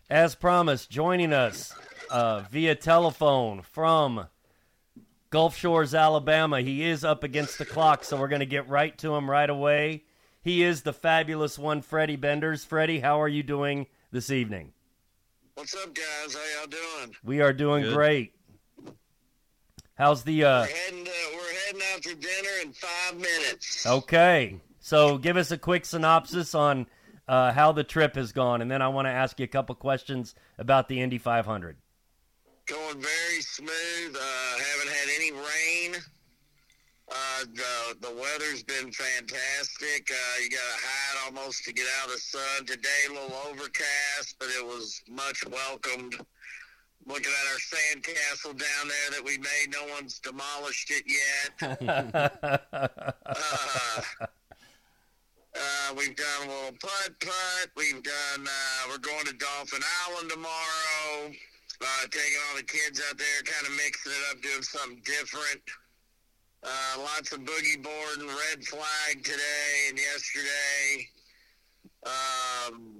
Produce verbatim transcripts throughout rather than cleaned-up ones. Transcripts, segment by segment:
As promised, joining us uh, via telephone from Gulf Shores, Alabama. He is up against the clock, so we're going to get right to him right away. He is the fabulous one, Freddie Benders. Freddie, how are you doing this evening? What's up, guys? How y'all doing? We are doing Good. great. How's the... Uh... We're, heading to, we're heading out to dinner in five minutes. Okay. So give us a quick synopsis on uh, how the trip has gone, and then I want to ask you a couple questions about the Indy five hundred. Going very smooth. Uh, haven't had any rain. Uh, the, the weather's been fantastic. Uh, you got to hide almost to get out of the sun. Today, a little overcast, but it was much welcomed. Looking at our sand castle down there that we made, no one's demolished it yet. uh, uh, we've done a little putt-putt. We've done, uh, we're going to Dolphin Island tomorrow. Uh, taking all the kids out there, kind of mixing it up, doing something different. Uh, lots of boogie boarding, red flag today and yesterday. Um,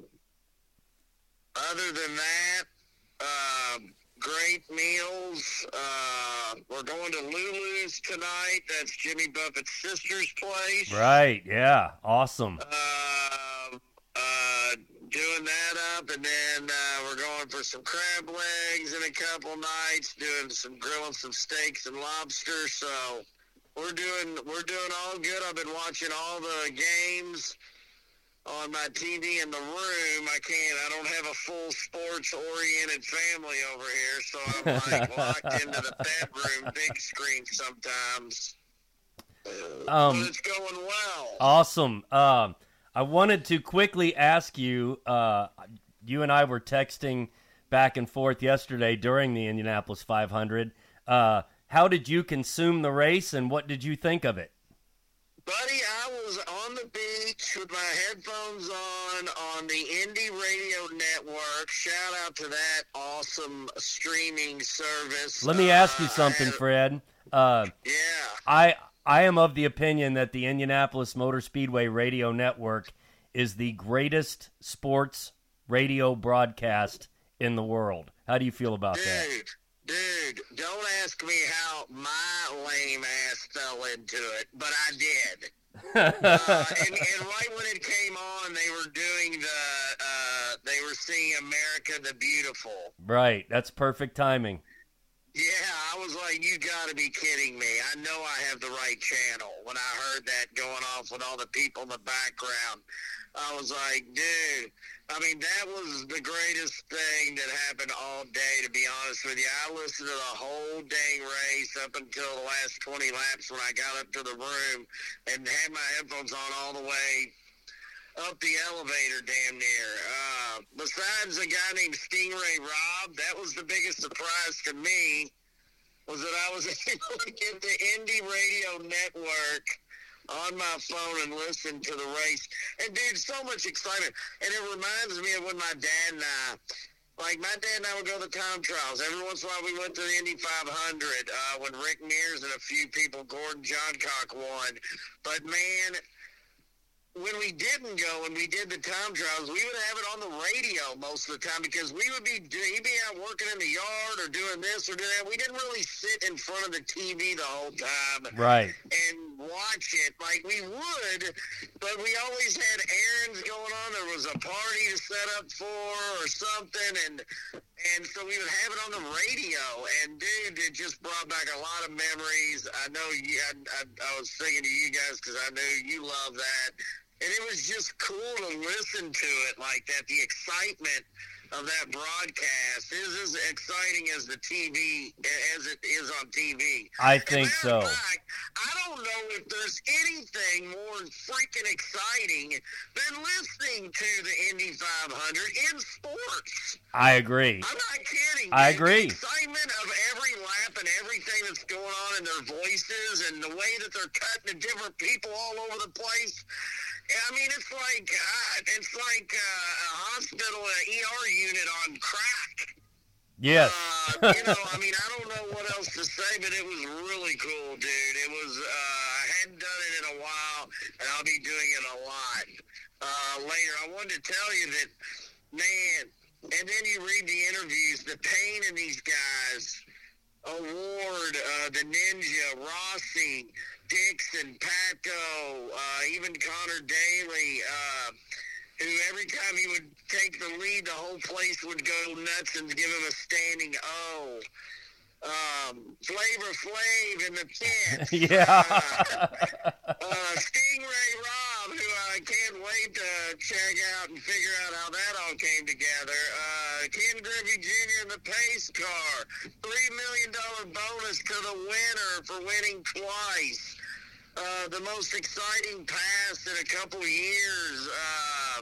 other than that, uh, great meals. Uh, we're going to Lulu's tonight. That's Jimmy Buffett's sister's place. Right, yeah, awesome. Uh, uh, doing that up, and then uh, we're going for some crab legs in a couple nights, doing some grilling some steaks and lobster. So we're doing we're doing all good. I've been watching all the games on my T V in the room. I can't. I don't have a full sports-oriented family over here, so I'm like locked into the bedroom, big screen sometimes. Um, but it's going well. Awesome. Um, I wanted to quickly ask you. Uh, you and I were texting back and forth yesterday during the Indianapolis five hundred. Uh, how did you consume the race, and what did you think of it? Buddy, I was on the beach with my headphones on on the Indy Radio Network. Shout out to that awesome streaming service. Let me ask you Uh, something, and- Fred. Uh, Yeah. I I am of the opinion that the Indianapolis Motor Speedway Radio Network is the greatest sports radio broadcast in the world. How do you feel about that? Dude, dude, don't ask me how my lame ass fell into it, but I did. uh, and, and right when it came on, they were doing the, uh, they were singing America the Beautiful. Right, that's perfect timing. Yeah, I was like, you got to be kidding me. I know I have the right channel. When I heard that going off with all the people in the background, I was like, dude, I mean, that was the greatest thing that happened all day, to be honest with you. I listened to the whole dang race up until the last twenty laps when I got up to the room and had my headphones on all the way up the elevator damn near. Uh, besides a guy named Stingray Robb, that was the biggest surprise to me, was that I was able to get the Indy Radio Network on my phone and listen to the race. And, dude, so much excitement. And it reminds me of when my dad and I, like, my dad and I would go to the time trials. Every once in a while we went to the Indy five hundred uh, when Rick Mears and a few people, Gordon Johncock, won. But, man, when we didn't go and we did the time trials, we would have it on the radio most of the time because we would be doing, he'd be out working in the yard or doing this or doing that. We didn't really sit in front of the T V the whole time. Right. And watch it like we would, but we always had errands going on. There was a party to set up for or something, and and so we would have it on the radio. And dude, it just brought back a lot of memories. I know you. I, I, I was thinking to you guys because I knew you love that, and it was just cool to listen to it like that. The excitement of that broadcast is as exciting as the T V as it is on T V. I think As a so. matter of fact, I don't know if there's anything more freaking exciting than listening to the Indy five hundred in sports. I agree. I'm not kidding. I dude. agree. The excitement of every lap and everything that's going on in their voices and the way that they're cutting to different people all over the place. I mean, it's like uh, it's like uh, a hospital, an E R unit on crack. Yes. Uh, you know, I mean, I don't know what else to say, but it was really cool, dude. It was, uh, I hadn't done it in a while, and I'll be doing it a lot uh, later. I wanted to tell you that, man, and then you you read the interviews, the pain in these guys, Award, uh, the Ninja, Rossi, Dixon, Patco, uh, even Connor Daly, uh, who every time he would take the lead, the whole place would go nuts and give him a standing O. Um, Flavor Flav in the pit. Yeah. Uh, uh, Stingray Rob, who I can't wait to check out and figure out how that all came together. Uh, Ken Griffey Junior in the pace car. Three million dollar bonus to the winner for winning twice. Uh, the most exciting pass in a couple years. Um,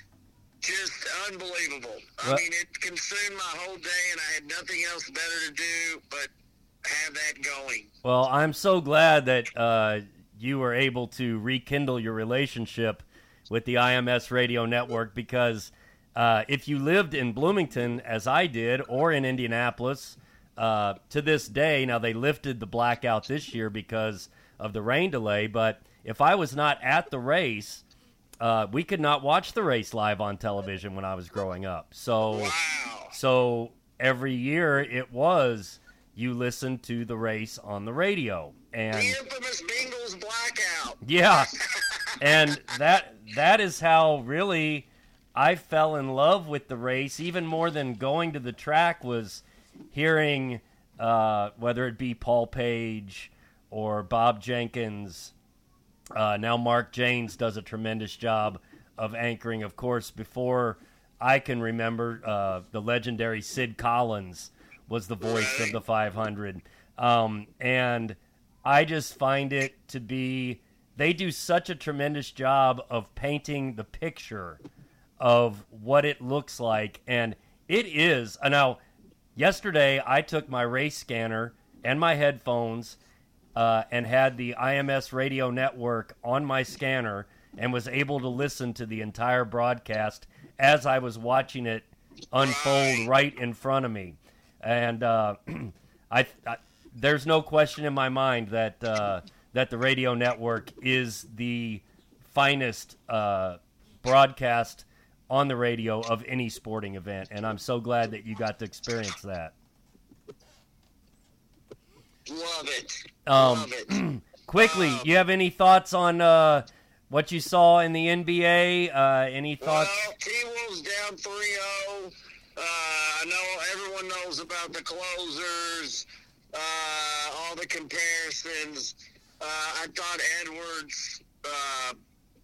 Just unbelievable. I Well, mean, it consumed my whole day, and I had nothing else better to do but have that going. Well, I'm so glad that uh, you were able to rekindle your relationship with the I M S Radio Network, because uh, if you lived in Bloomington, as I did, or in Indianapolis, uh, to this day, now they lifted the blackout this year because of the rain delay, but if I was not at the race, Uh, we could not watch the race live on television when I was growing up. So, Wow. so every year it was you listened to the race on the radio, and The infamous Bengals blackout. yeah, and that that is how really I fell in love with the race, even more than going to the track, was hearing uh, whether it be Paul Page or Bob Jenkins. Uh, now Mark Janes does a tremendous job of anchoring. Of course, before I can remember, uh, the legendary Sid Collins was the voice of the five hundred. Um, and I just find it to be, they do such a tremendous job of painting the picture of what it looks like. And it is. Uh, now, yesterday I took my race scanner and my headphones Uh, and had the I M S Radio Network on my scanner and was able to listen to the entire broadcast as I was watching it unfold right in front of me. And uh, I, I, there's no question in my mind that uh, that the radio network is the finest uh, broadcast on the radio of any sporting event, and I'm so glad that you got to experience that. Love it. Um, Love it. Quickly, Um, you have any thoughts on uh, what you saw in the N B A? Uh, any thoughts? Well, T-Wolves down three oh. Uh, I know everyone knows about the closers, uh, all the comparisons. Uh, I thought Edwards, uh,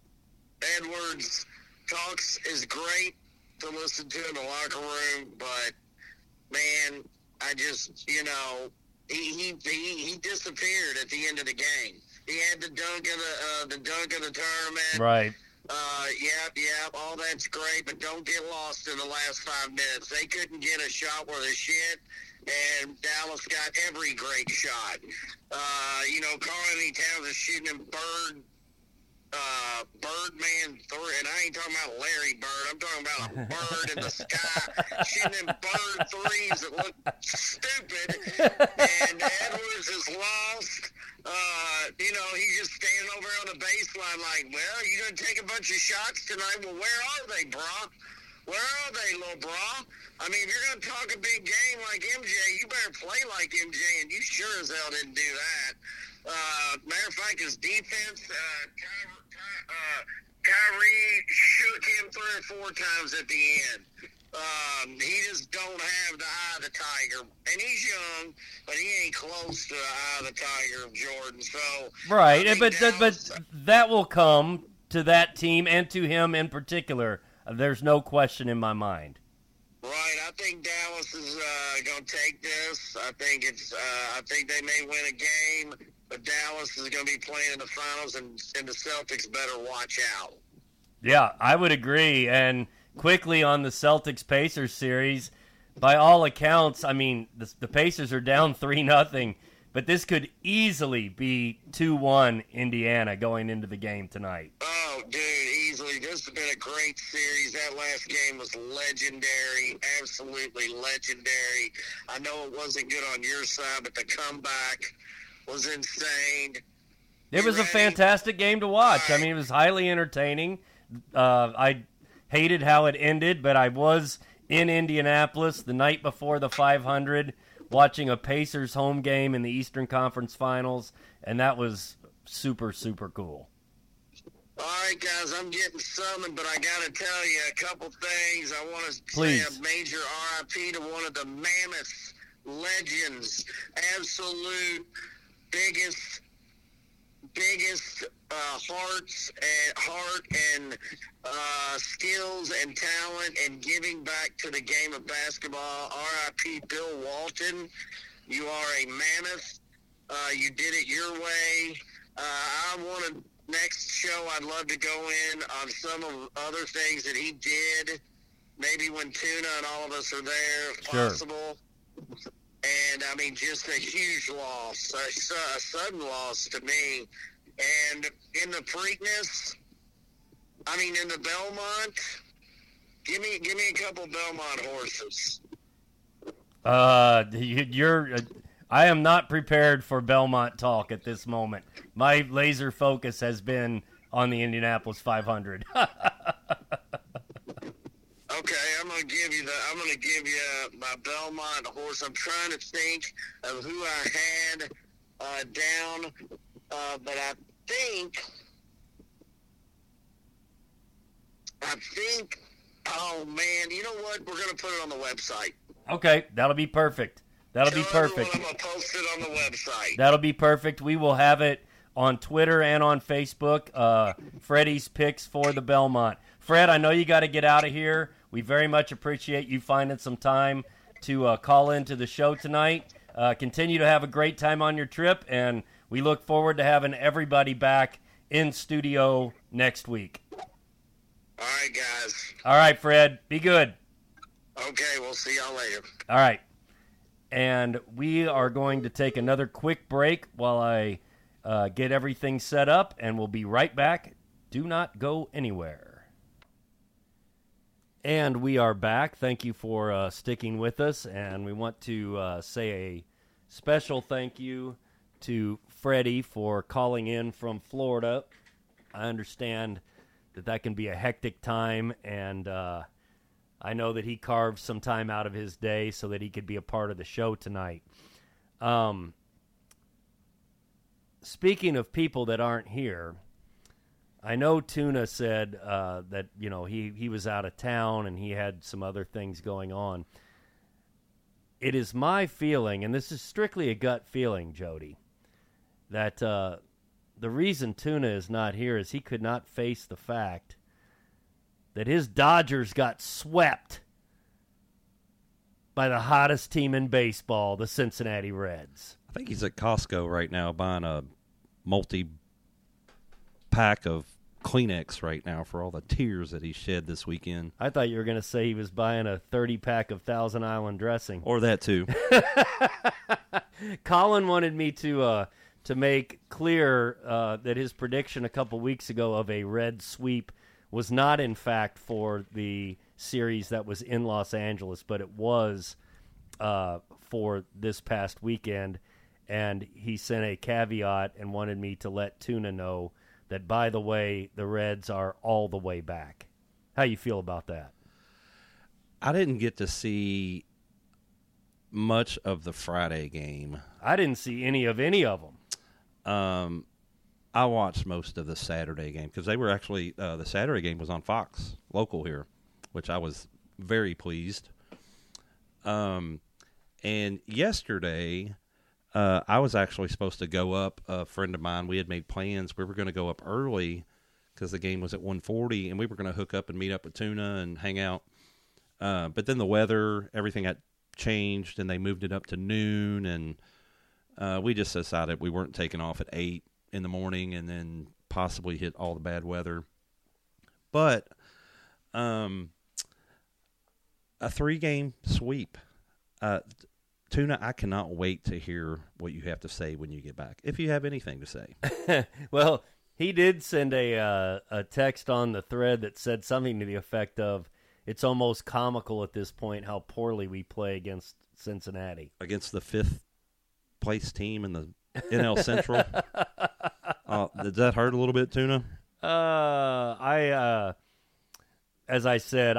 Edwards talks is great to listen to in the locker room, but, man, I just, you know, He, he he he disappeared at the end of the game. He had the dunk of the uh, the dunk of the tournament. Right. Uh, yep, yep. All that's great, but don't get lost in the last five minutes. They couldn't get a shot worth of shit, and Dallas got every great shot. Uh, you know, Karl-Anthony Towns is shooting him bird. Uh, Birdman three, and I ain't talking about Larry Bird. I'm talking about a bird in the sky shooting them bird threes that look stupid. And Edwards is lost. Uh, you know, he's just standing over on the baseline like, well, you going to take a bunch of shots tonight? Well, where are they, brah? Where are they, little brah? I mean, if you're going to talk a big game like M J, you better play like M J, and you sure as hell didn't do that. Uh, matter of fact, his defense, uh, Ky- Ky- uh, Kyrie shook him three or four times at the end. Um, he just don't have the eye of the tiger. And he's young, but he ain't close to the eye of the tiger of Jordan. So Right, I think but that, but Dallas- that will come to that team and to him in particular. There's no question in my mind. Right, I think Dallas is uh, going to take this. I think it's. Uh, I think they may win a game, but Dallas is going to be playing in the finals, and, and the Celtics better watch out. Yeah, I would agree. And quickly on the Celtics-Pacers series, by all accounts, I mean, the, the Pacers are down three nothing, but this could easily be two one Indiana going into the game tonight. Oh, dude, easily. This has been a great series. That last game was legendary, absolutely legendary. I know it wasn't good on your side, but the comeback was insane. It was a ready? fantastic game to watch. I mean, it was highly entertaining. Uh, I hated how it ended, but I was in Indianapolis the night before the five hundred, watching a Pacers home game in the Eastern Conference Finals, and that was super, super cool. All right, guys, I'm getting summoned, but I got to tell you a couple things. I want to Please. say a major R I P to one of the Mammoth legends, absolute biggest, biggest uh, hearts and heart and uh, skills and talent and giving back to the game of basketball. R I P Bill Walton. You are a mammoth. Uh, you did it your way. Uh, I want to. Next show, I'd love to go in on some of other things that he did, maybe when Tuna and all of us are there, if Sure. possible. And, I mean, just a huge loss, a, su- a sudden loss to me. And in the Preakness, I mean, in the Belmont, give me give me a couple Belmont horses. Uh, you, you're. Uh, I am not prepared for Belmont talk at this moment. My laser focus has been on the Indianapolis five hundred. Okay, I'm gonna give you the. I'm gonna give you my Belmont horse. I'm trying to think of who I had uh, down, uh, but I think, I think. Oh man, you know what? We're gonna put it on the website. Okay, that'll be perfect. That'll be Tell everyone perfect. I'm gonna post it on the website. That'll be perfect. We will have it on Twitter and on Facebook. Uh, Freddie's picks for the Belmont. Fred, I know you got to get out of here. We very much appreciate you finding some time to uh, call into the show tonight. Uh, continue to have a great time on your trip, and we look forward to having everybody back in studio next week. All right, guys. All right, Fred. Be good. Okay, we'll see y'all later. All right. And we are going to take another quick break while I uh, get everything set up, and we'll be right back. Do not go anywhere. And we are back. Thank you for uh, sticking with us, and we want to uh, say a special thank you to Freddie for calling in from Florida. I understand that that can be a hectic time, and uh, I know that he carved some time out of his day so that he could be a part of the show tonight. Um, speaking of people that aren't here, I know Tuna said uh, that, you know, he, he was out of town and he had some other things going on. It is my feeling, and this is strictly a gut feeling, Jody, that uh, the reason Tuna is not here is he could not face the fact that his Dodgers got swept by the hottest team in baseball, the Cincinnati Reds. I think he's at Costco right now buying a multi-pack of Kleenex right now for all the tears that he shed this weekend. I thought you were going to say he was buying a thirty-pack of Thousand Island dressing. Or that, too. Colin wanted me to uh, to make clear uh, that his prediction a couple weeks ago of a red sweep was not, in fact, for the series that was in Los Angeles, but it was uh, for this past weekend. And he sent a caveat and wanted me to let Tuna know that, by the way, the Reds are all the way back. How you feel about that? I didn't get to see much of the Friday game. I didn't see any of any of them. Um, I watched most of the Saturday game because they were actually uh, the Saturday game was on Fox local here, which I was very pleased. Um, and yesterday, uh, I was actually supposed to go up. A friend of mine, we had made plans. We were going to go up early because the game was at one forty, and we were going to hook up and meet up with Tuna and hang out. Uh, but then the weather, everything got changed, and they moved it up to noon, and uh, we just decided we weren't taking off at eight in the morning and then possibly hit all the bad weather. But um, a three-game sweep. Uh, Tuna, I cannot wait to hear what you have to say when you get back, if you have anything to say. Well, he did send a uh, a text on the thread that said something to the effect of, it's almost comical at this point how poorly we play against Cincinnati. Against the fifth-place team in the N L Central. uh, did that hurt a little bit, Tuna? Uh, I, uh, as I said, I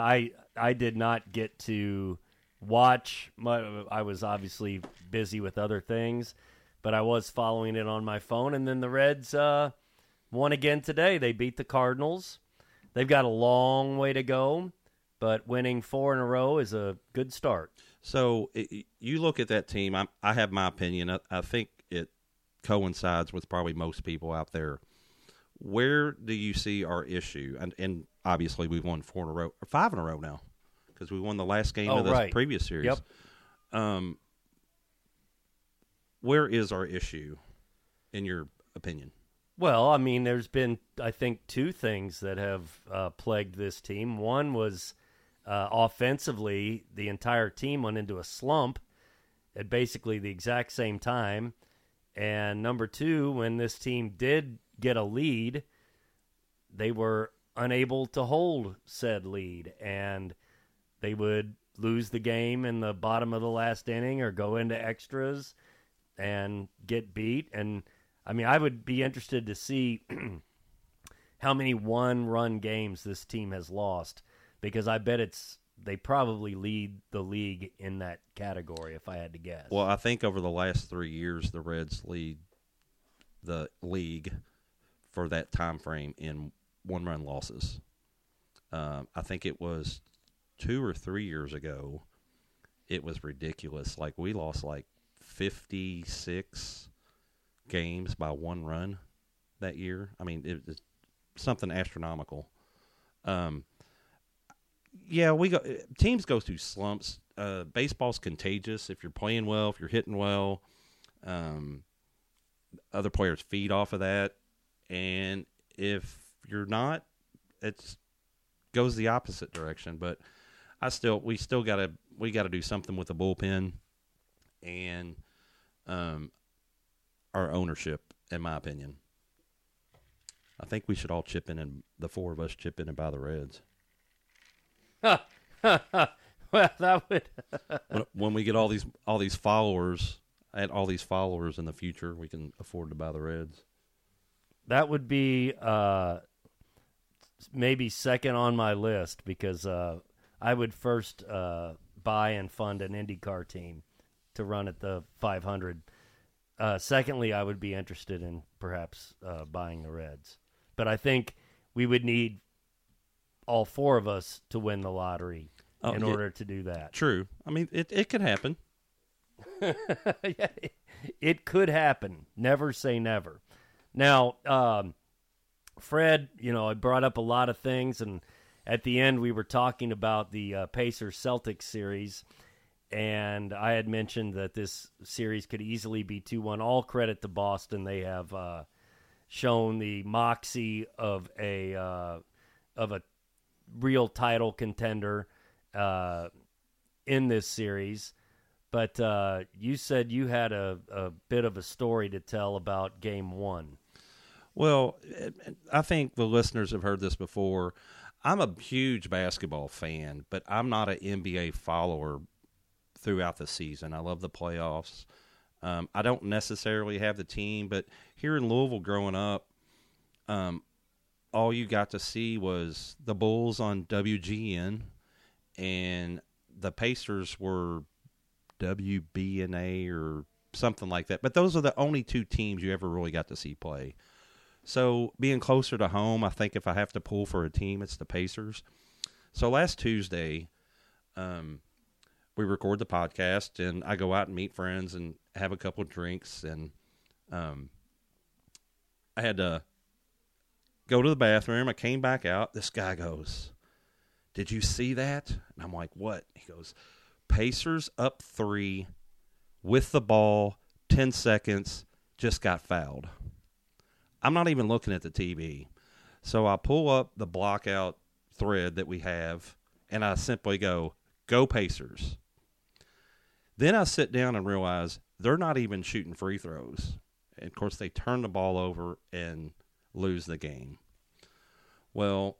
I did not get to watch. My, I was obviously busy with other things, but I was following it on my phone. And then the Reds uh, won again today. They beat the Cardinals. They've got a long way to go, but winning four in a row is a good start. So it, you look at that team. I, I have my opinion. I, I think it coincides with probably most people out there. Where do you see our issue? And, and obviously we've won four in a row, or five in a row now, because we won the last game oh, of the right. previous series. Yep. Um, where is our issue, in your opinion? Well, I mean, there's been, I think, two things that have uh, plagued this team. One was uh, offensively, the entire team went into a slump at basically the exact same time. And number two, when this team did get a lead, they were unable to hold said lead, and they would lose the game in the bottom of the last inning or go into extras and get beat. And I mean, I would be interested to see how many one-run games this team has lost, because I bet it's they probably lead the league in that category, if I had to guess. Well, I think over the last three years, the Reds lead the league for that time frame in one-run losses. Um, I think it was two or three years ago. It was ridiculous. Like, we lost like fifty-six games by one run that year. I mean, it was something astronomical. Um, yeah, we go. Teams go through slumps. Uh, baseball's contagious. If you're playing well, if you're hitting well, um, other players feed off of that. And if you're not, it goes the opposite direction. But I still, we still gotta, we gotta do something with the bullpen and um, our ownership, in my opinion. I think we should all chip in, and the four of us chip in and buy the Reds. Well, that would. when, when we get all these all these followers, and all these followers in the future, we can afford to buy the Reds. That would be uh, maybe second on my list, because uh, I would first uh, buy and fund an IndyCar team to run at the five hundred. Uh, secondly, I would be interested in perhaps uh, buying the Reds. But I think we would need all four of us to win the lottery oh, in yeah, order to do that. True. I mean, it, it could happen. Yeah, it could happen. Never say never. Now, um, Fred, you know, I brought up a lot of things, and at the end we were talking about the uh, Pacers-Celtics series, and I had mentioned that this series could easily be two one. All credit to Boston. They have uh, shown the moxie of a uh, of a real title contender uh, in this series. But uh, you said you had a, a bit of a story to tell about Game One. Well, I think the listeners have heard this before. I'm a huge basketball fan, but I'm not an N B A follower throughout the season. I love the playoffs. Um, I don't necessarily have the team, but here in Louisville growing up, um, all you got to see was the Bulls on W G N, and the Pacers were W B N A or something like that. But those are the only two teams you ever really got to see play. So being closer to home, I think if I have to pull for a team, it's the Pacers. So last Tuesday, um, we record the podcast, and I go out and meet friends and have a couple of drinks, and um, I had to go to the bathroom. I came back out. This guy goes, "Did you see that?" And I'm like, "What?" He goes, "Pacers up three with the ball, ten seconds, just got fouled." I'm not even looking at the T V. So I pull up the blockout thread that we have, and I simply go, "Go Pacers." Then I sit down and realize they're not even shooting free throws. And, of course, they turn the ball over and lose the game. Well,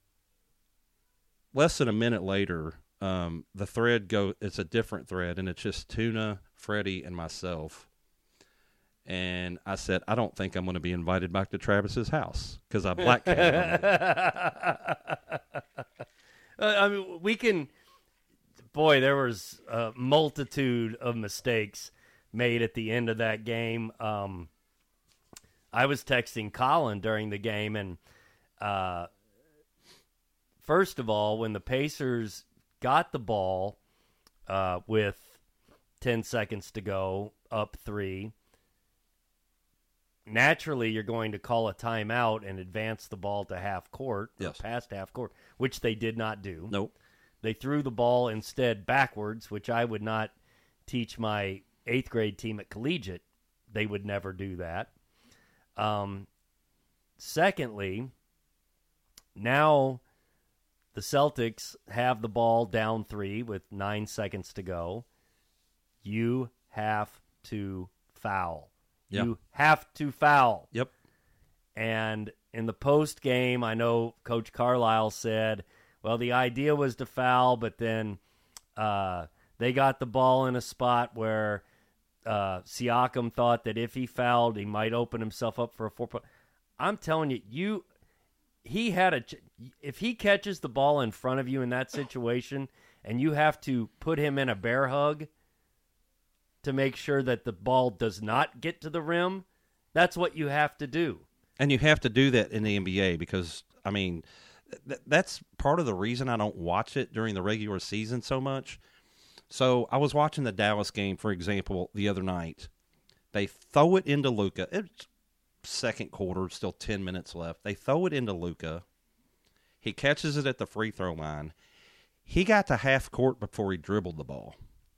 less than a minute later, um, the thread go. It's a different thread, and it's just Tuna, Freddie, and myself. And I said, I don't think I'm going to be invited back to Travis's house because I black-counted him. Uh, I mean, we can. Boy, there was a multitude of mistakes made at the end of that game. Um, I was texting Colin during the game, and uh, first of all, when the Pacers got the ball uh, with ten seconds to go, up three, naturally you're going to call a timeout and advance the ball to half court, yes. or past half court, which they did not do. Nope. They threw the ball instead backwards, which I would not teach my eighth grade team at collegiate. They would never do that. Um, secondly, now the Celtics have the ball down three with nine seconds to go. You have to foul. Yep. You have to foul. Yep. And in the post game, I know Coach Carlisle said, well, the idea was to foul, but then uh, they got the ball in a spot where uh, Siakam thought that if he fouled, he might open himself up for a four-point. I'm telling you, you, he had a. If he catches the ball in front of you in that situation, and you have to put him in a bear hug to make sure that the ball does not get to the rim, that's what you have to do. And you have to do that in the N B A because, I mean, th- that's part of the reason I don't watch it during the regular season so much. So I was watching the Dallas game, for example, the other night. They throw it into Luka. It's second quarter, still ten minutes left. They throw it into Luka. He catches it at the free throw line. He got to half court before he dribbled the ball.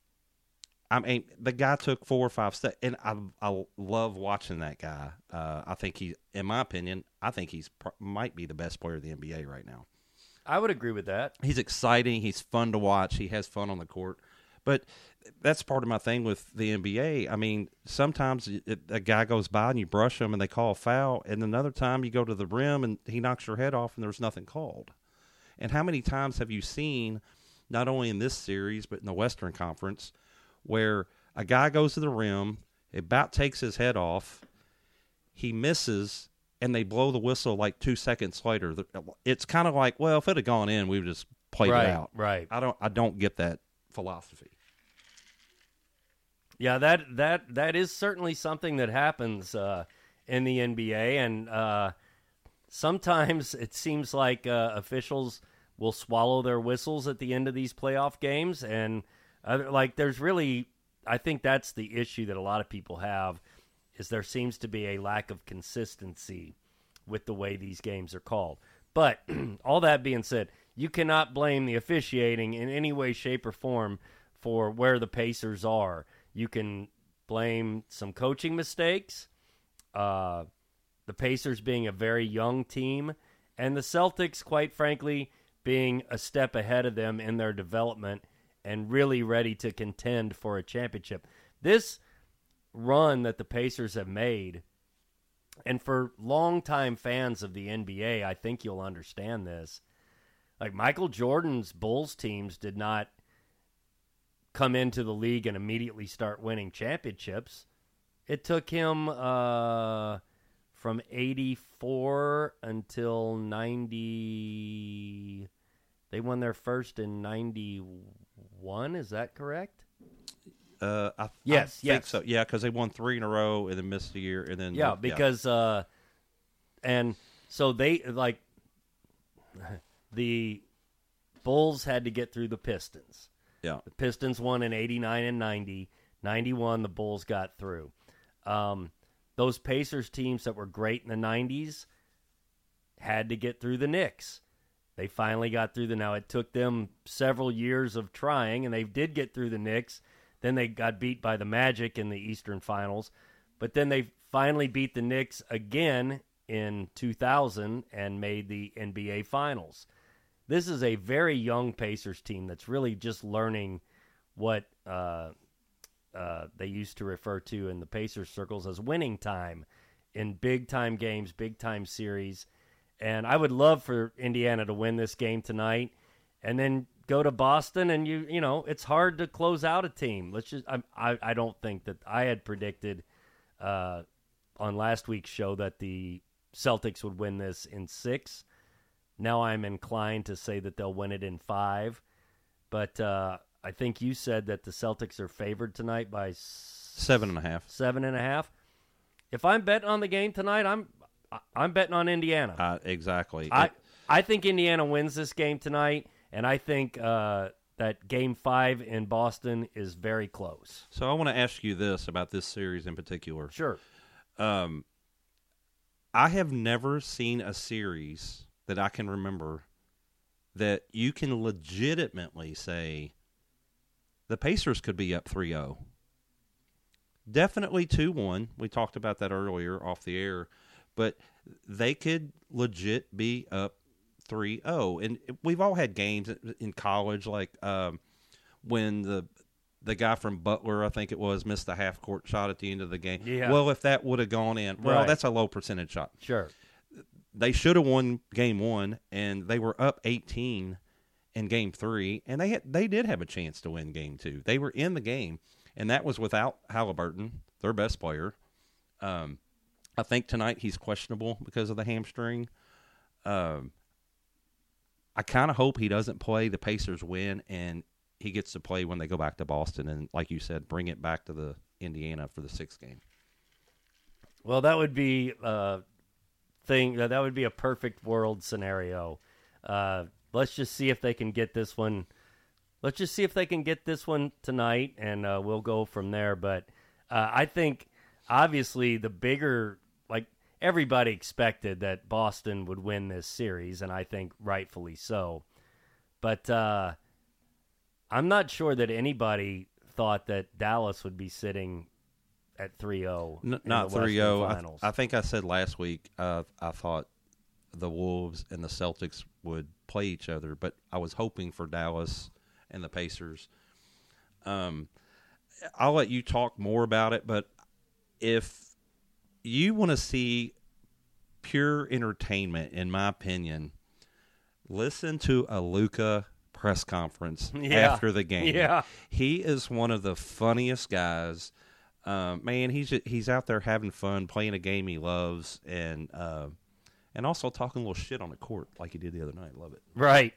I mean, the guy took four or five steps, and I I love watching that guy. Uh, I think he, in my opinion, I think he's might be the best player of the N B A right now. I would agree with that. He's exciting. He's fun to watch. He has fun on the court. But that's part of my thing with the N B A. I mean, sometimes it, a guy goes by and you brush him and they call a foul, and another time you go to the rim and he knocks your head off and there's nothing called. And how many times have you seen, not only in this series but in the Western Conference, where a guy goes to the rim, about takes his head off, he misses, and they blow the whistle like two seconds later? It's kind of like, well, if it had gone in, we would just played right, it out. Right. I don't. I don't get that philosophy. Yeah, that that that is certainly something that happens uh, in the N B A, and uh, sometimes it seems like uh, officials will swallow their whistles at the end of these playoff games, and uh, like there's really, I think that's the issue that a lot of people have, is there seems to be a lack of consistency with the way these games are called. But all that being said, you cannot blame the officiating in any way, shape, or form for where the Pacers are. You can blame some coaching mistakes, uh, the Pacers being a very young team, and the Celtics, quite frankly, being a step ahead of them in their development and really ready to contend for a championship. This run that the Pacers have made, and for longtime fans of the N B A, I think you'll understand this. Like Michael Jordan's Bulls teams did not come into the league and immediately start winning championships. It took him uh, from eighty-four until ninety. They won their first in ninety-one. Is that correct? Uh, I, yes, I yes. think so. Yeah, because they won three in a row and then missed a year, and then yeah, because yeah. Uh, and so they like the Bulls had to get through the Pistons. Yeah. The Pistons won in eighty-nine and ninety. ninety-one, the Bulls got through. Um, those Pacers teams that were great in the nineties had to get through the Knicks. They finally got through the. Now, it took them several years of trying, and they did get through the Knicks. Then they got beat by the Magic in the Eastern Finals. But then they finally beat the Knicks again in two thousand and made the N B A Finals. This is a very young Pacers team that's really just learning what uh, uh, they used to refer to in the Pacers circles as winning time in big-time games, big-time series. And I would love for Indiana to win this game tonight and then go to Boston. And, you you know, it's hard to close out a team. Let's just I I, I don't think that I had predicted uh, on last week's show that the Celtics would win this in six. Now I'm inclined to say that they'll win it in five. But uh, I think you said that the Celtics are favored tonight by s- Seven and a half. Seven and a half. If I'm betting on the game tonight, I'm I'm betting on Indiana. Uh, exactly. I It- I think Indiana wins this game tonight, and I think uh, that Game Five in Boston is very close. so I want to ask you this about this series in particular. Sure. Um, I have never seen a series that I can remember that you can legitimately say the Pacers could be up three oh. Definitely two one. We talked about that earlier off the air. But they could legit be up three oh. And we've all had games in college, like um, when the the guy from Butler, I think it was, missed the half-court shot at the end of the game. Yeah. Well, if that would have gone in, well, Right. that's a low percentage shot. Sure. They should have won game one, and they were up eighteen in game three, and they had, they did have a chance to win game two. They were in the game, and that was without Halliburton, their best player. Um, I think tonight he's questionable because of the hamstring. Um, I kind of hope he doesn't play. The Pacers win, and he gets to play when they go back to Boston, and like you said, bring it back to the Indiana for the sixth game. Well, that would be uh thing that would be a perfect world scenario. Uh, let's just see if they can get this one. Let's just see if they can get this one tonight, and uh, we'll go from there. But uh, I think obviously the bigger, like everybody expected that Boston would win this series, and I think rightfully so. But uh, I'm not sure that anybody thought that Dallas would be sitting at three oh. N- in not the Western three oh. I, th- Finals. I think I said last week uh, I thought the Wolves and the Celtics would play each other, but I was hoping for Dallas and the Pacers. Um, I'll let you talk more about it, but if you want to see pure entertainment, in my opinion, listen to a Luka press conference Yeah. after the game. Yeah. He is one of the funniest guys. Um, man, he's just, he's out there having fun, playing a game he loves, and uh, and also talking a little shit on the court like he did the other night. Love it. Right.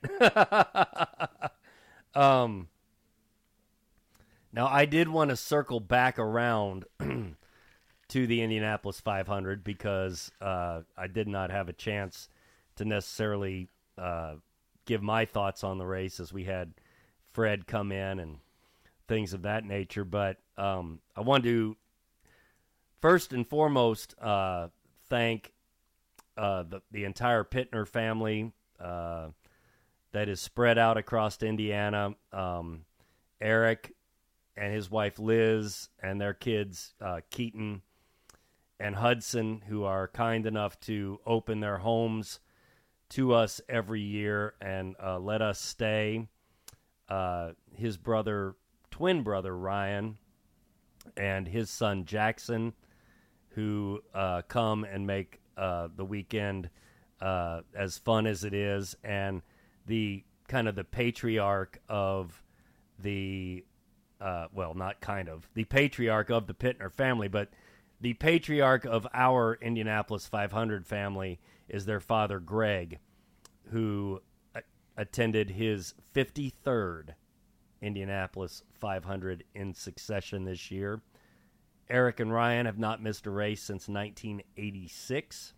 um. Now, I did want to circle back around to the Indianapolis five hundred because uh, I did not have a chance to necessarily uh, give my thoughts on the race as we had Fred come in and things of that nature. But um, I want to first and foremost uh, thank uh, the, the entire Pittner family uh, that is spread out across Indiana. Um, Eric and his wife Liz and their kids uh, Keaton and Hudson, who are kind enough to open their homes to us every year and uh, let us stay. Uh, his brother, twin brother Ryan, and his son Jackson, who uh, come and make uh, the weekend uh, as fun as it is, and the kind of the patriarch of the Uh, well, not kind of, the patriarch of the Pittner family, but the patriarch of our Indianapolis five hundred family is their father, Greg, who a- attended his fifty-third Indianapolis five hundred in succession this year. Eric and Ryan have not missed a race since nineteen eighty-six,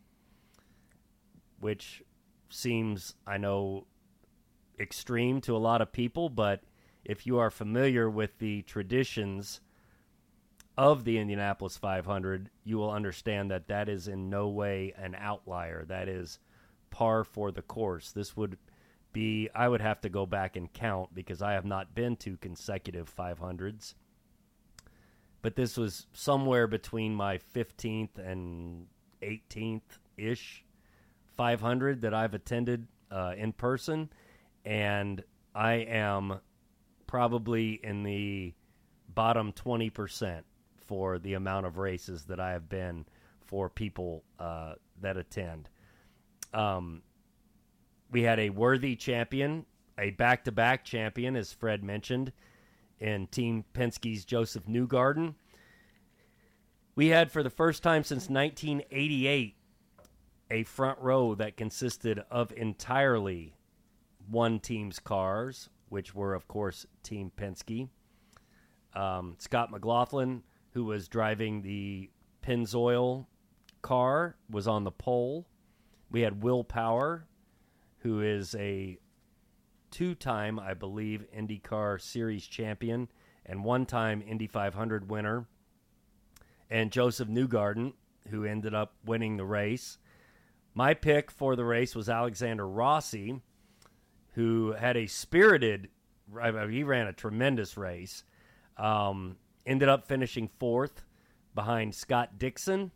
which seems, I know, extreme to a lot of people, but if you are familiar with the traditions of the Indianapolis five hundred, you will understand that that is in no way an outlier. That is par for the course. This would be, I would have to go back and count because I have not been to consecutive five hundreds. But this was somewhere between my fifteenth and eighteenth-ish five hundred that I've attended uh, in person. And I am probably in the bottom twenty percent for the amount of races that I have been for people uh, that attend. Um, we had a worthy champion, a back-to-back champion, as Fred mentioned, in Team Penske's Joseph Newgarden. We had, for the first time since nineteen eighty-eight, a front row that consisted of entirely one team's cars, which were, of course, Team Penske. Um, Scott McLaughlin, who was driving the Pennzoil car, was on the pole. We had Will Power, who is a two-time, I believe, IndyCar Series champion and one-time Indy five hundred winner, and Joseph Newgarden, who ended up winning the race. My pick for the race was Alexander Rossi, who had a spirited, he ran a tremendous race, um, ended up finishing fourth behind Scott Dixon,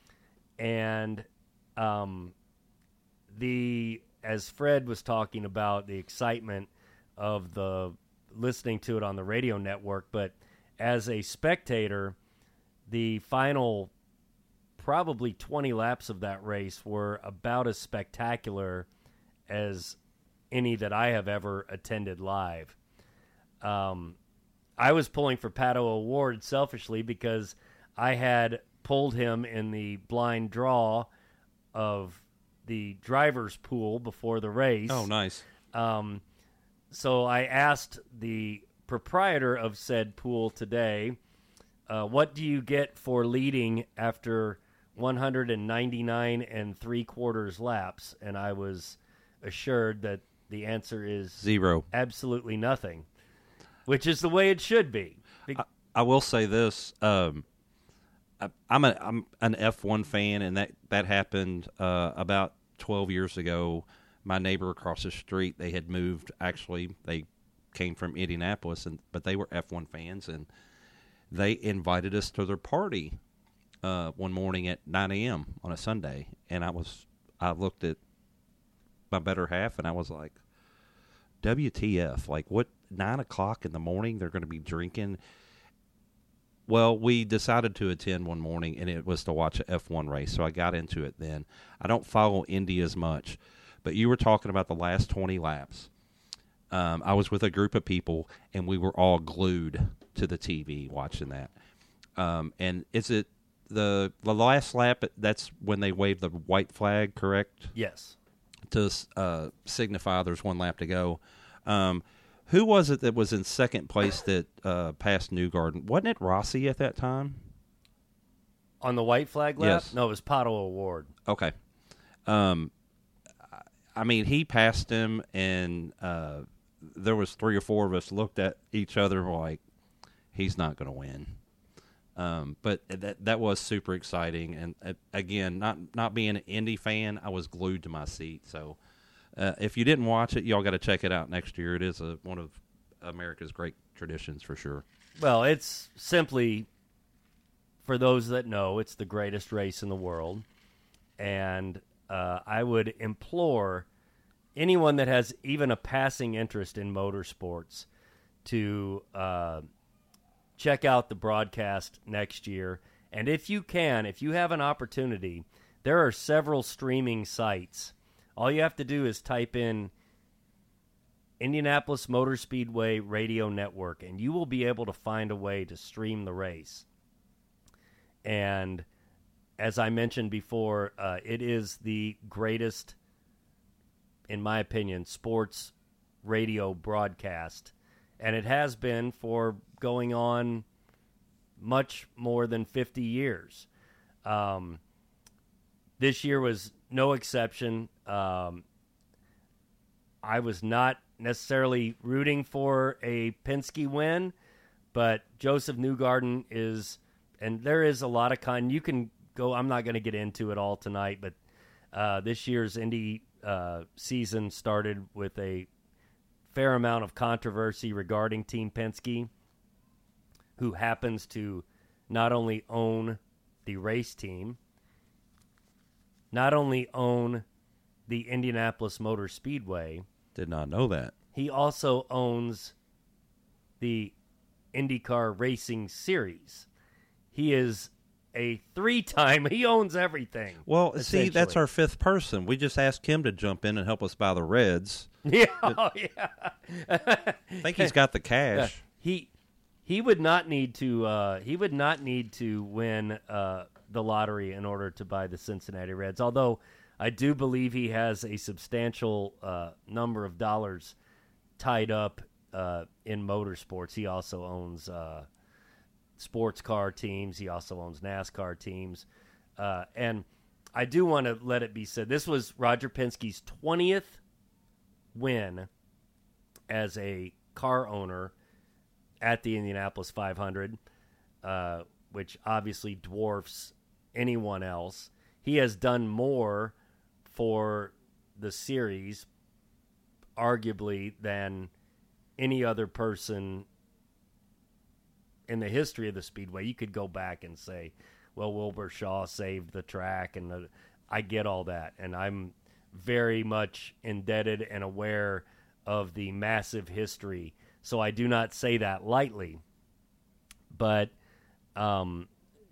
and um, the, as Fred was talking about, the excitement of the listening to it on the radio network, but as a spectator, the final probably twenty laps of that race were about as spectacular as any that I have ever attended live. Um, I was pulling for Pato O'Ward selfishly because I had pulled him in the blind draw of the driver's pool before the race. Oh, nice. Um, so I asked the proprietor of said pool today, uh, what do you get for leading after one hundred ninety-nine and three quarters laps? And I was assured that the answer is zero. Absolutely nothing, which is the way it should be. Be- I, I will say this. Um, I, I'm, a, I'm an F one fan, and that, that happened uh, about twelve years ago. My neighbor across the street, they had moved. Actually, they came from Indianapolis, and but they were F one fans, and they invited us to their party uh, one morning at nine a.m. on a Sunday. And I was, I looked at my better half, and I was like, W T F? Like, what, nine o'clock in the morning they're going to be drinking? Well, we decided to attend one morning, and it was to watch an F one race, so I got into it then. I don't follow Indy as much, but you were talking about the last twenty laps. Um, I was with a group of people, and we were all glued to the T V watching that. Um, and is it the the last lap, that's when they wave the white flag, correct? Yes. To uh, signify there's one lap to go. Um, who was it that was in second place that uh, passed Newgarden? Wasn't it Rossi at that time? On the white flag lap? Yes. No, it was Pato O'Ward. Okay. Um, I mean, he passed him, and uh, there was three or four of us looked at each other like, he's not going to win. Um, but that that was super exciting, and uh, again, not not being an Indy fan, I was glued to my seat. So, uh, if you didn't watch it, y'all got to check it out next year. It is a, one of America's great traditions for sure. Well, it's simply, for those that know, it's the greatest race in the world, and uh, I would implore anyone that has even a passing interest in motorsports to uh, check out the broadcast next year. And if you can, if you have an opportunity, there are several streaming sites. All you have to do is type in Indianapolis Motor Speedway Radio Network, and you will be able to find a way to stream the race. And as I mentioned before, uh, it is the greatest, in my opinion, sports radio broadcast. And it has been for going on much more than fifty years. Um, this year was no exception. Um, I was not necessarily rooting for a Penske win, but Joseph Newgarden is, and there is a lot of kind. You can go, I'm not going to get into it all tonight, but uh, this year's Indy uh, season started with a fair amount of controversy regarding Team Penske, who happens to not only own the race team, not only own the Indianapolis Motor Speedway. Did not know that. He also owns the IndyCar Racing Series. He is a three-time, he owns everything. Well, see, that's our fifth person. We just asked him to jump in and help us buy the Reds. Yeah, oh, yeah. I think he's got the cash. Uh, he he would not need to uh, he would not need to win uh, the lottery in order to buy the Cincinnati Reds. Although I do believe he has a substantial uh, number of dollars tied up uh, in motorsports. He also owns uh, sports car teams. He also owns NASCAR teams. Uh, and I do want to let it be said, this was Roger Penske's twentieth win as a car owner at the Indianapolis five hundred, uh, which obviously dwarfs anyone else. He has done more for the series, arguably, than any other person in the history of the Speedway. You could go back and say, well, Wilbur Shaw saved the track, and the, I get all that, and I'm very much indebted and aware of the massive history, so I do not say that lightly. But um,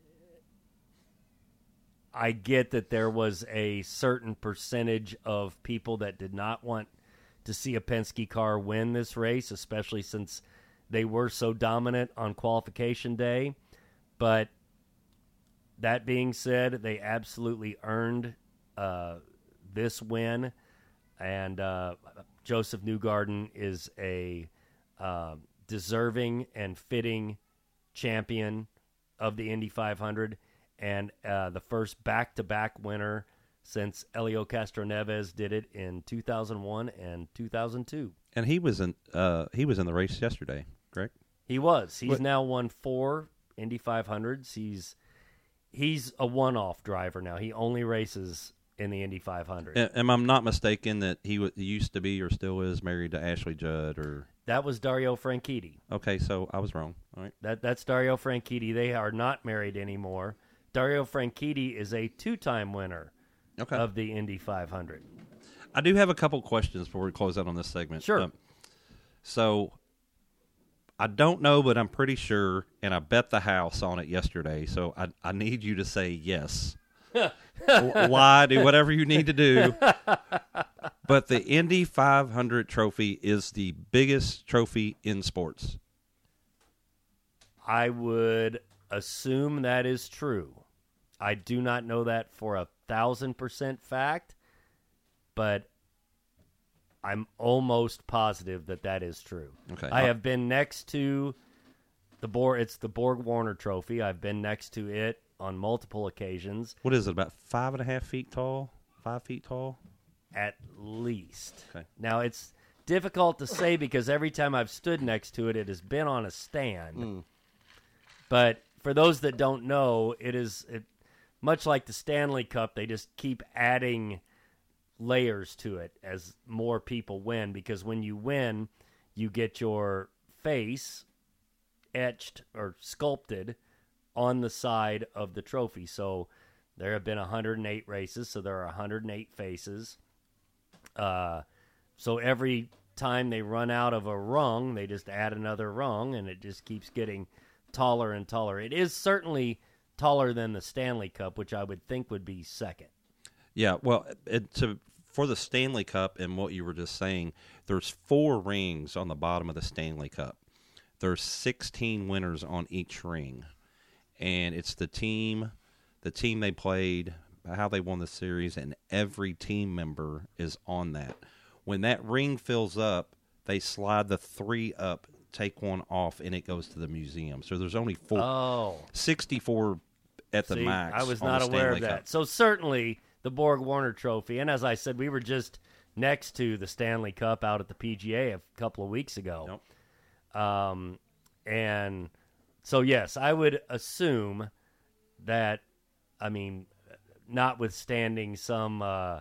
I get that there was a certain percentage of people that did not want to see a Penske car win this race, especially since they were so dominant on qualification day. But that being said, they absolutely earned uh, this win, and uh, Joseph Newgarden is a uh, deserving and fitting champion of the Indy five hundred, and uh, the first back-to-back winner since Elio Castroneves did it in two thousand one and two thousand two. And he was in uh, he was in the race yesterday, correct? He was. He's What? now won four Indy five hundreds. He's he's a one-off driver now. He only races in the Indy five hundred. A- Am I not mistaken that he, w- he used to be or still is married to Ashley Judd? Or That was Dario Franchitti. okay, so I was wrong. All right. That that's Dario Franchitti. They are not married anymore. Dario Franchitti is a two-time winner Okay. of the Indy five hundred. I do have a couple questions before we close out on this segment. Sure. Um, so I don't know, but I'm pretty sure, and I bet the house on it yesterday. So I I need you to say yes. L- lie, do whatever you need to do. But the Indy five hundred trophy is the biggest trophy in sports. I would assume that is true. I do not know that for a thousand percent fact, but I'm almost positive that that is true. Okay. I have been next to the Borg. It's the Borg Warner Trophy. I've been next to it on multiple occasions, What is it, about five and a half feet tall? Five feet tall? at least. Okay. Now it's difficult to say because every time I've stood next to it, it has been on a stand. Mm. But for those that don't know, it is it, much like the Stanley Cup. They just keep adding layers to it as more people win, because when you win, you get your face etched or sculpted on the side of the trophy. So there have been one hundred eight races, so there are one hundred eight faces. Uh, so every time they run out of a rung, they just add another rung, and it just keeps getting taller and taller. It is certainly taller than the Stanley Cup, which I would think would be second. Yeah, well, it, to, for the Stanley Cup and what you were just saying, there's four rings on the bottom of the Stanley Cup. There's sixteen winners on each ring, and it's the team, the team they played, how they won the series, and every team member is on that. When that ring fills up, they slide the three up, take one off, and it goes to the museum. So there's only four, Oh, sixty-four at the see, max. I was on not the aware of Stanley that. Cup. So certainly the Borg Warner Trophy, and as I said, we were just next to the Stanley Cup out at the P G A a couple of weeks ago. Yep. Um, and so, yes, I would assume that, I mean, notwithstanding some, uh,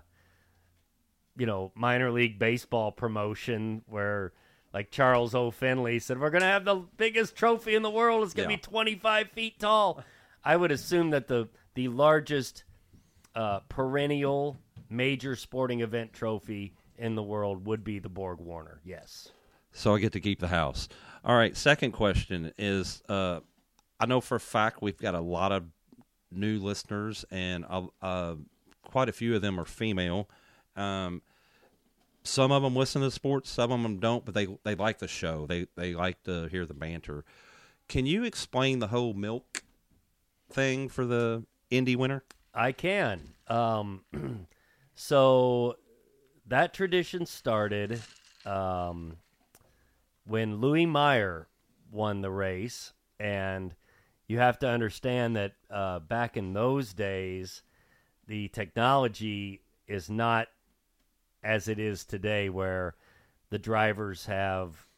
you know, minor league baseball promotion where, like, Charles O. Finley said, we're going to have the biggest trophy in the world. It's going to Yeah. be twenty-five feet tall. I would assume that the, the largest uh, perennial major sporting event trophy in the world would be the Borg Warner, yes. So I get to keep the house. All right, second question is, uh, I know for a fact we've got a lot of new listeners, and uh, uh, quite a few of them are female. Um, some of them listen to sports, some of them don't, but they, they like the show. They they like to hear the banter. Can you explain the whole milk thing for the Indy winner? I can. Um, So that tradition started um, when Louis Meyer won the race, and you have to understand that uh, back in those days, the technology is not as it is today, where the drivers have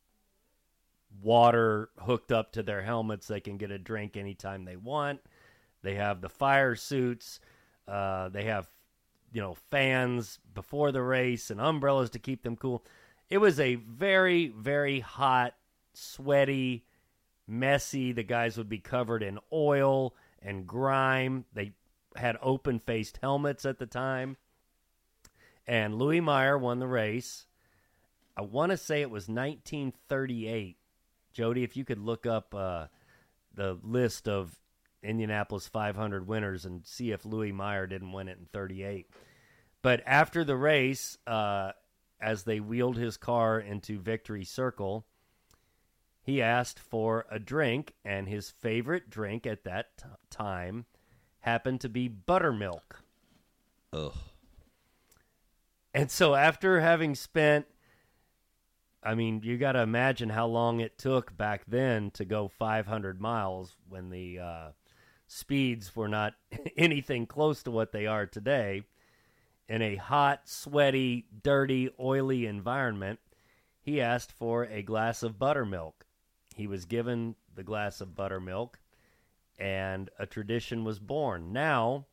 water hooked up to their helmets. They can get a drink anytime they want. They have the fire suits. Uh, they have, you know, fans before the race and umbrellas to keep them cool. It was a very, very hot, sweaty, messy. The guys would be covered in oil and grime. They had open-faced helmets at the time. And Louis Meyer won the race. I want to say it was nineteen thirty-eight. Jody, if you could look up uh, the list of Indianapolis five hundred winners and see if Louis Meyer didn't win it in thirty-eight. But after the race, uh, as they wheeled his car into Victory Circle, he asked for a drink, and his favorite drink at that t- time happened to be buttermilk. Ugh. And so after having spent, I mean, you got to imagine how long it took back then to go five hundred miles when the uh, speeds were not anything close to what they are today. In a hot, sweaty, dirty, oily environment, he asked for a glass of buttermilk. He was given the glass of buttermilk, and a tradition was born. Now,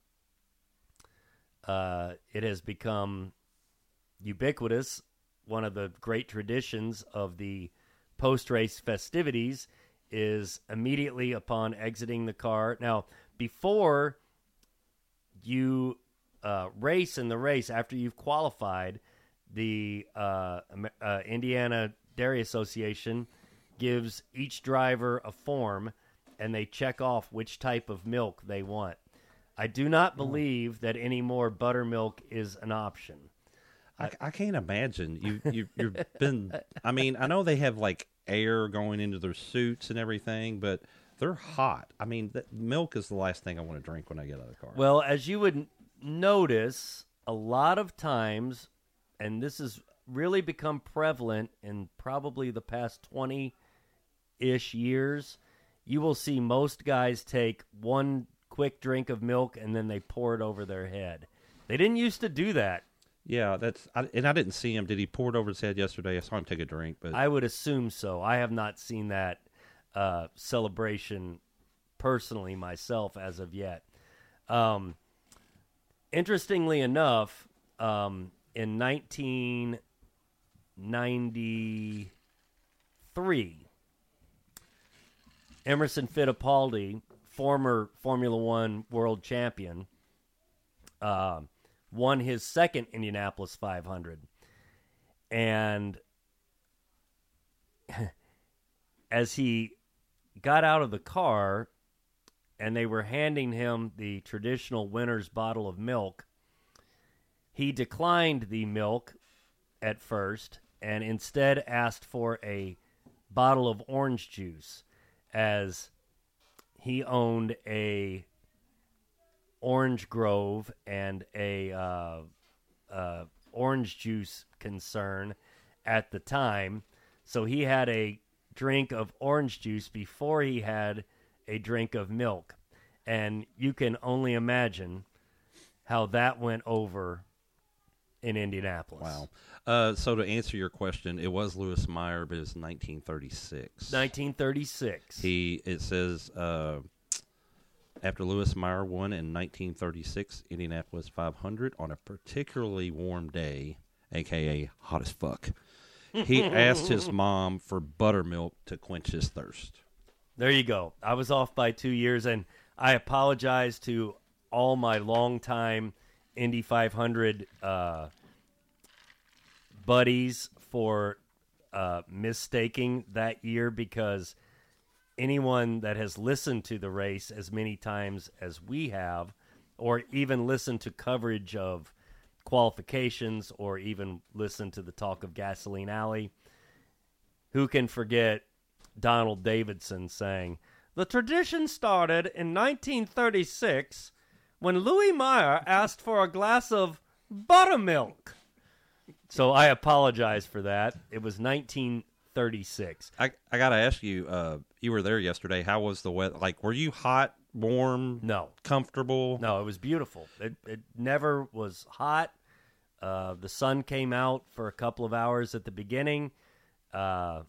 uh, it has become ubiquitous. One of the great traditions of the post-race festivities is immediately upon exiting the car. Now, before you uh, race in the race, after you've qualified, the uh, uh, Indiana Dairy Association gives each driver a form, and they check off which type of milk they want. I do not believe that any more buttermilk is an option. I, I can't imagine you. you you've been. I mean, I know they have like air going into their suits and everything, but they're hot. I mean, the, milk is the last thing I want to drink when I get out of the car. Well, as you would notice, a lot of times, and this has really become prevalent in probably the past twenty-ish years, you will see most guys take one quick drink of milk and then they pour it over their head. They didn't used to do that. Yeah, that's I, and I didn't see him. Did he pour it over his head yesterday? I saw him take a drink, but I would assume so. I have not seen that uh, celebration personally myself as of yet. Um, interestingly enough, um, in nineteen ninety-three, Emerson Fittipaldi, former Formula One world champion, uh, won his second Indianapolis five hundred. And as he got out of the car and they were handing him the traditional winner's bottle of milk, he declined the milk at first and instead asked for a bottle of orange juice, as he owned a orange grove and a uh, uh, orange juice concern at the time. So he had a drink of orange juice before he had a drink of milk. And you can only imagine how that went over in Indianapolis. wow. Uh, so to answer your question, it was Louis Meyer, but it's nineteen thirty-six. nineteen thirty-six. He it says uh, after Louis Meyer won in nineteen thirty-six Indianapolis five hundred on a particularly warm day, aka hot as fuck, he asked his mom for buttermilk to quench his thirst. There you go. I was off by two years, and I apologize to all my longtime Indy five hundred uh, buddies for uh, mistaking that year, because anyone that has listened to the race as many times as we have, or even listened to coverage of qualifications, or even listened to the talk of Gasoline Alley, who can forget Donald Davidson saying, "The tradition started in nineteen thirty-six when Louis Meyer asked for a glass of buttermilk. So I apologize for that. It was nineteen thirty-six. I I gotta ask you. Uh, you were there yesterday. How was the weather? Like, were you hot, warm, No. comfortable? No, it was beautiful. It it never was hot. Uh, the sun came out for a couple of hours at the beginning. Uh,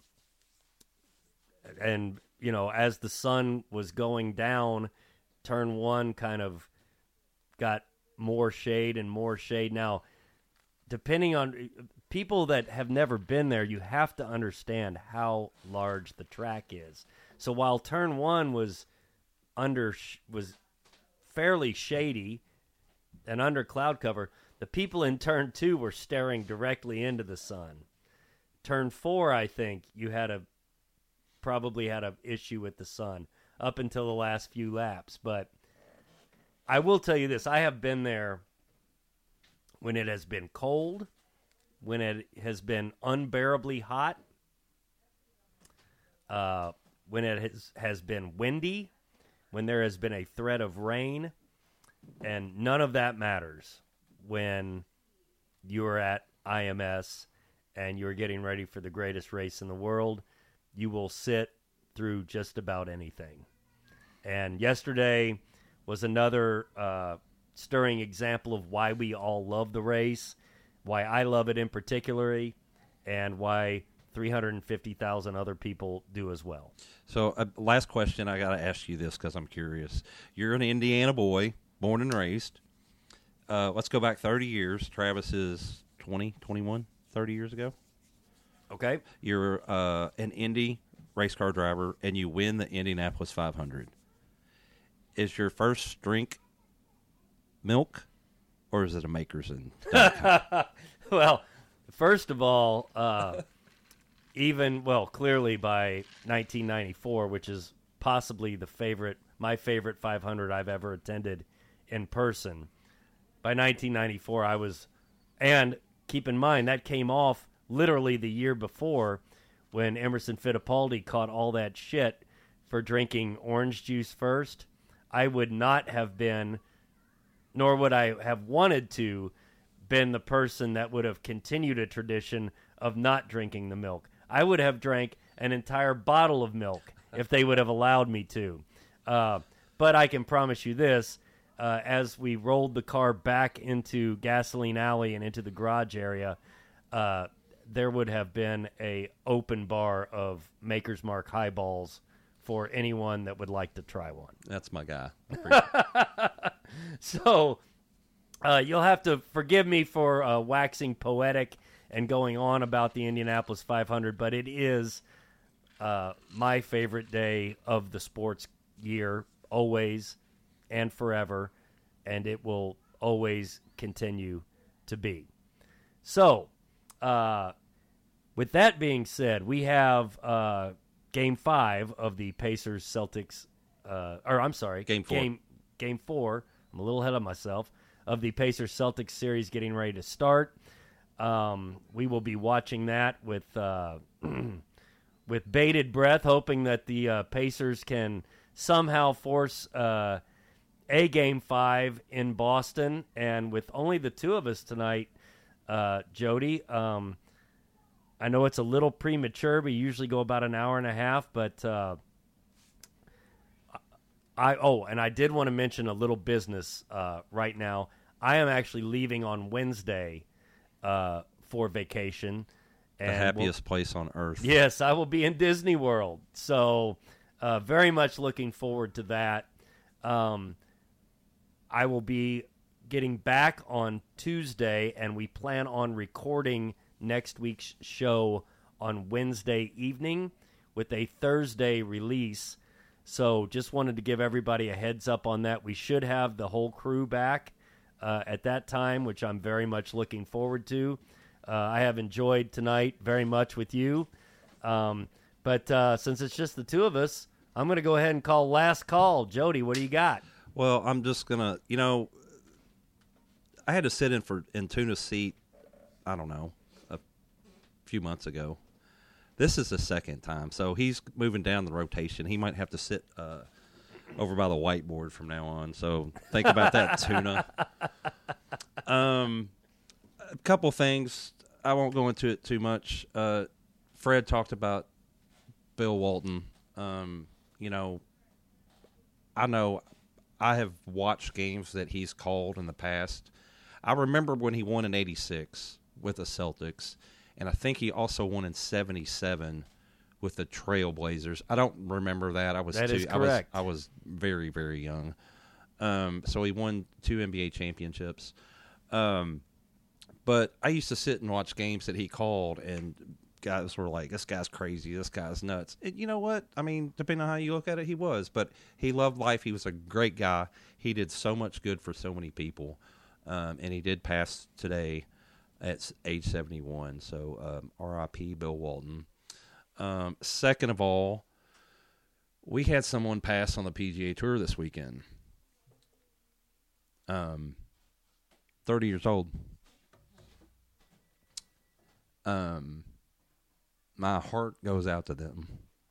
and, you know, as the sun was going down, turn one kind of got more shade and more shade. Now, depending on people that have never been there, you have to understand how large the track is. So while turn one was under was fairly shady and under cloud cover, the people in turn two were staring directly into the sun. Turn four, I think you had a probably had an issue with the sun up until the last few laps. But I will tell you this: I have been there when it has been cold, when it has been unbearably hot, uh, when it has, has been windy, when there has been a threat of rain, and none of that matters when you're at I M S and you're getting ready for the greatest race in the world. You will sit through just about anything. And yesterday was another uh, stirring example of why we all love the race, why I love it in particular, and why three hundred fifty thousand other people do as well. So, uh, last question, I got to ask you this because I'm curious. You're an Indiana boy, born and raised. Uh, let's go back thirty years. Travis is twenty, twenty-one, thirty years ago. Okay. You're uh, an Indy race car driver, and you win the Indianapolis five hundred. Is your first drink milk, or is it a Makers and Well, first of all, uh, even, well, clearly by nineteen ninety-four, which is possibly the favorite, my favorite five hundred I've ever attended in person. By nineteen ninety-four, I was, and keep in mind, that came off literally the year before when Emerson Fittipaldi caught all that shit for drinking orange juice first. I would not have been, nor would I have wanted to, been the person that would have continued a tradition of not drinking the milk. I would have drank an entire bottle of milk if they would have allowed me to. Uh, but I can promise you this, uh, as we rolled the car back into Gasoline Alley and into the garage area, uh, there would have been a open bar of Maker's Mark highballs for anyone that would like to try one. That's my guy. So uh, you'll have to forgive me for uh, waxing poetic and going on about the Indianapolis five hundred, but it is uh, my favorite day of the sports year, always and forever, and it will always continue to be. So, uh, with that being said, we have uh, Game Five of the Pacers Celtics, uh, or I'm sorry, Game Four. Game Game Four. I'm a little ahead of myself of the Pacers Celtics series getting ready to start. Um, we will be watching that with uh, with bated breath, hoping that the uh, Pacers can somehow force uh, a Game Five in Boston. And with only the two of us tonight, uh, Jody. Um, I know it's a little premature. We usually go about an hour and a half, but uh, I oh, and I did want to mention a little business uh, right now. I am actually leaving on Wednesday uh, for vacation. The and happiest we'll, place on earth. Yes, I will be in Disney World. So uh, very much looking forward to that. Um, I will be getting back on Tuesday, and we plan on recording next week's show on Wednesday evening with a Thursday release. So just wanted to give everybody a heads up on that. We should have the whole crew back uh, at that time, which I'm very much looking forward to. Uh, I have enjoyed tonight very much with you. Um, but uh, since it's just the two of us, I'm going to go ahead and call last call. Jody, what do you got? Well, I'm just going to, you know, I had to sit in for in Tuna's seat, I don't know, a few months ago. This is the second time, so he's moving down the rotation. He might have to sit uh, over by the whiteboard from now on, so think about that, Tuna. Um, a couple things. I won't go into it too much. Uh, Fred talked about Bill Walton. Um, you know, I know I have watched games that he's called in the past. I remember when he won in eighty-six with the Celtics, and I think he also won in seventy-seven with the Trailblazers. I don't remember that. I was that too, is correct. I was I was very, very young. Um, so he won two N B A championships. Um, but I used to sit and watch games that he called, and guys were like, this guy's crazy, this guy's nuts. And you know what? I mean, depending on how you look at it, he was. But he loved life. He was a great guy. He did so much good for so many people. Um, and he did pass today at age seventy-one. So um, R I P Bill Walton. Um, second of all, we had someone pass on the P G A Tour this weekend. Um, thirty years old. Um, my heart goes out to them.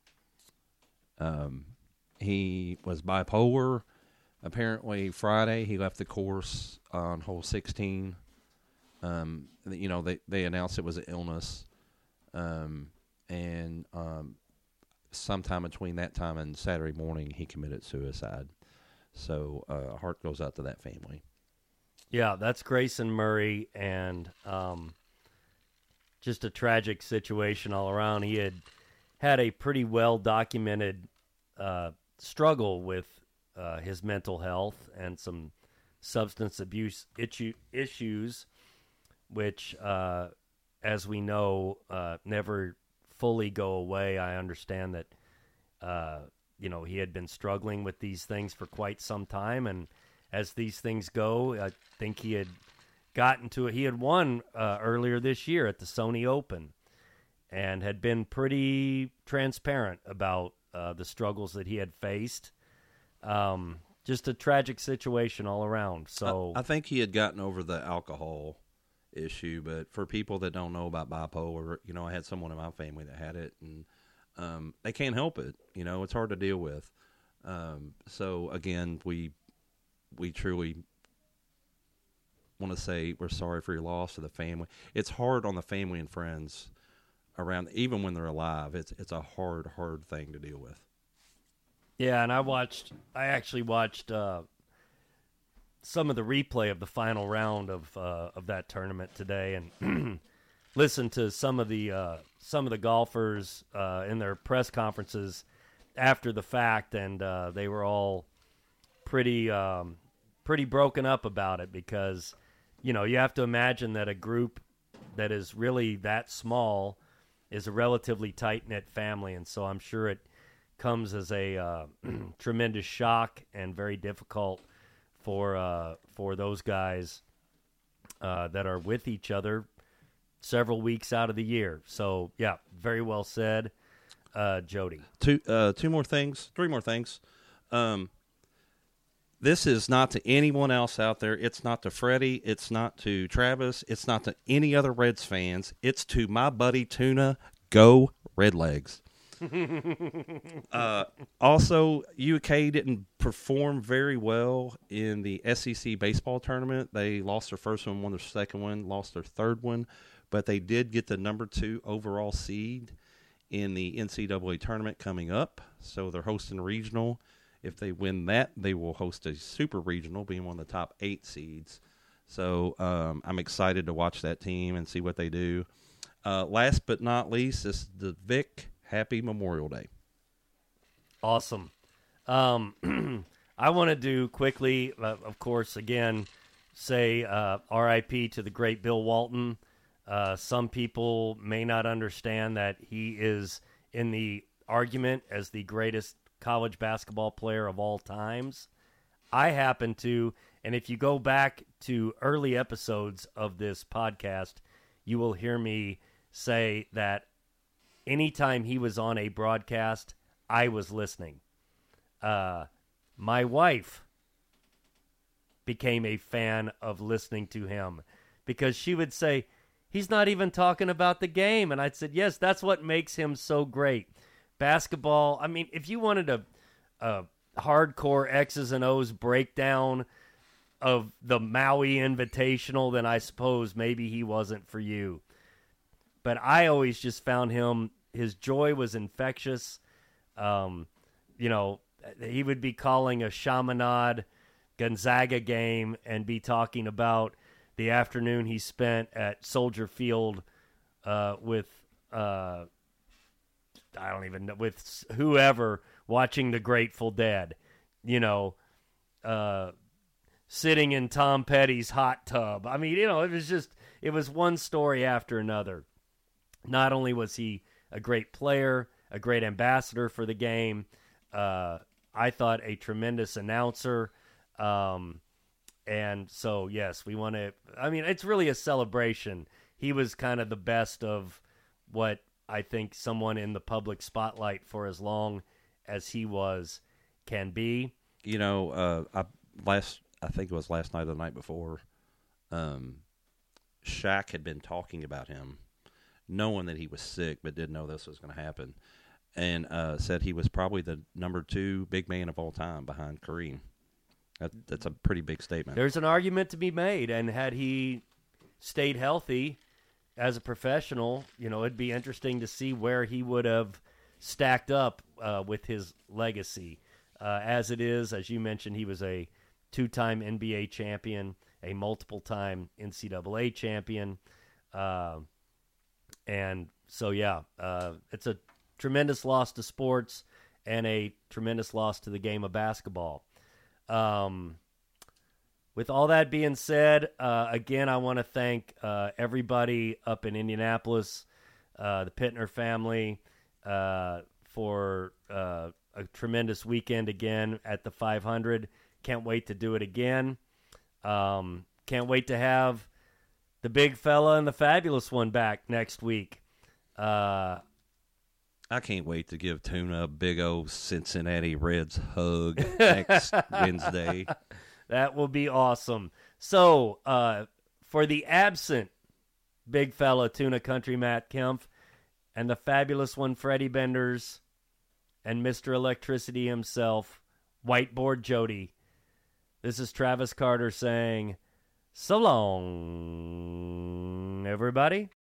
Um, he was bipolar. Apparently, Friday he left the course on hole sixteen. Um, you know, they they announced it was an illness. Um, and um, sometime between that time and Saturday morning, he committed suicide. So, uh, heart goes out to that family. Yeah, that's Grayson Murray, and um, just a tragic situation all around. He had had a pretty well-documented uh, struggle with uh, his mental health and some substance abuse itchu- issues, which, uh, as we know, uh, never fully go away. I understand that, uh, you know, he had been struggling with these things for quite some time, and as these things go, I think he had gotten to it. He had won uh, earlier this year at the Sony Open and had been pretty transparent about uh, the struggles that he had faced. Um, just a tragic situation all around. So I, I think he had gotten over the alcohol issue, but for people that don't know about bipolar, you know, I had someone in my family that had it, and um, they can't help it. You know, it's hard to deal with. Um, so again, we we truly want to say we're sorry for your loss to the family. It's hard on the family and friends around, even when they're alive. It's it's a hard, hard thing to deal with. Yeah, and I watched. I actually watched uh, some of the replay of the final round of uh, of that tournament today, and listened to some of the uh, some of the golfers uh, in their press conferences after the fact, and uh, they were all pretty um, pretty broken up about it because, you know, you have to imagine that a group that is really that small is a relatively tight-knit family, and so I'm sure it comes as a uh, tremendous shock and very difficult for uh, for those guys uh, that are with each other several weeks out of the year. So, yeah, very well said, uh, Jody. Two uh, two more things, three more things. Um, this is not to anyone else out there. It's not to Freddie. It's not to Travis. It's not to any other Reds fans. It's to my buddy Tuna. Go Redlegs. uh, also, U K didn't perform very well in the S E C baseball tournament. They lost their first one, won their second one, lost their third one, but they did get the number two overall seed in the N C double A tournament coming up. So they're hosting a regional. If they win that, they will host a super regional, being one of the top eight seeds. So um, I'm excited to watch that team and see what they do. Uh, last but not least is the Vic. Happy Memorial Day. Awesome. Um, I want to do quickly, uh, of course, again, say uh, R I P to the great Bill Walton. Uh, some people may not understand that he is in the argument as the greatest college basketball player of all times. I happen to, and if you go back to early episodes of this podcast, you will hear me say that anytime he was on a broadcast, I was listening. Uh, my wife became a fan of listening to him because she would say, he's not even talking about the game. And I said, yes, that's what makes him so great. Basketball, I mean, if you wanted a, a hardcore X's and O's breakdown of the Maui Invitational, then I suppose maybe he wasn't for you. But I always just found him, his joy was infectious. Um, you know, he would be calling a Chaminade Gonzaga game and be talking about the afternoon he spent at Soldier Field uh, with, uh, I don't even know, with whoever watching the Grateful Dead, you know, uh, sitting in Tom Petty's hot tub. I mean, you know, it was just, it was one story after another. Not only was he a great player, a great ambassador for the game, uh, I thought a tremendous announcer. Um, and so, yes, we want to, I mean, it's really a celebration. He was kind of the best of what I think someone in the public spotlight for as long as he was can be. You know, uh, I last I think it was last night or the night before, um, Shaq had been talking about him, knowing that he was sick, but didn't know this was going to happen, and uh, said he was probably the number two big man of all time behind Kareem. That, that's a pretty big statement. There's an argument to be made, and had he stayed healthy as a professional, you know, it'd be interesting to see where he would have stacked up uh, with his legacy. Uh, as it is, as you mentioned, he was a two-time N B A champion, a multiple-time N C double A champion. Uh, and so, yeah, uh, it's a tremendous loss to sports and a tremendous loss to the game of basketball. Um, with all that being said, uh, again, I want to thank uh, everybody up in Indianapolis, uh, the Pittner family, uh, for uh, a tremendous weekend again at the five hundred. Can't wait to do it again. Um, can't wait to have the big fella and the fabulous one back next week. Uh, I can't wait to give Tuna a big old Cincinnati Reds hug next Wednesday. That will be awesome. So, uh, for the absent big fella, Tuna Country Matt Kempf, and the fabulous one, Freddie Benders, and Mister Electricity himself, Whiteboard Jody, this is Travis Carter saying, so long, everybody.